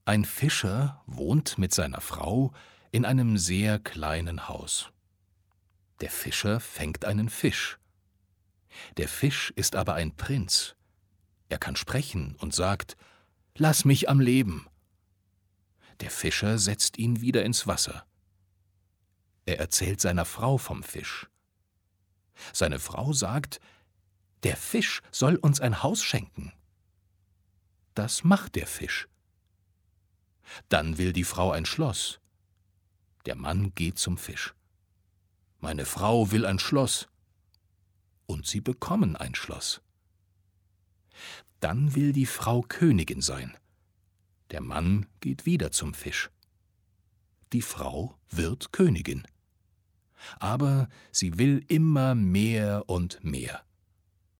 Ein Fischer wohnt mit seiner Frau in einem sehr kleinen Haus. Der Fischer fängt einen Fisch. Der Fisch ist aber ein Prinz. Er kann sprechen und sagt: »Lass mich am Leben!« Der Fischer setzt ihn wieder ins Wasser. Er erzählt seiner Frau vom Fisch. Seine Frau sagt: »Der Fisch soll uns ein Haus schenken.« Das macht der Fisch. Dann will die Frau ein Schloss. Der Mann geht zum Fisch. »Meine Frau will ein Schloss.« Und sie bekommen ein Schloss. Dann will die Frau Königin sein. Der Mann geht wieder zum Fisch. Die Frau wird Königin. Aber sie will immer mehr und mehr.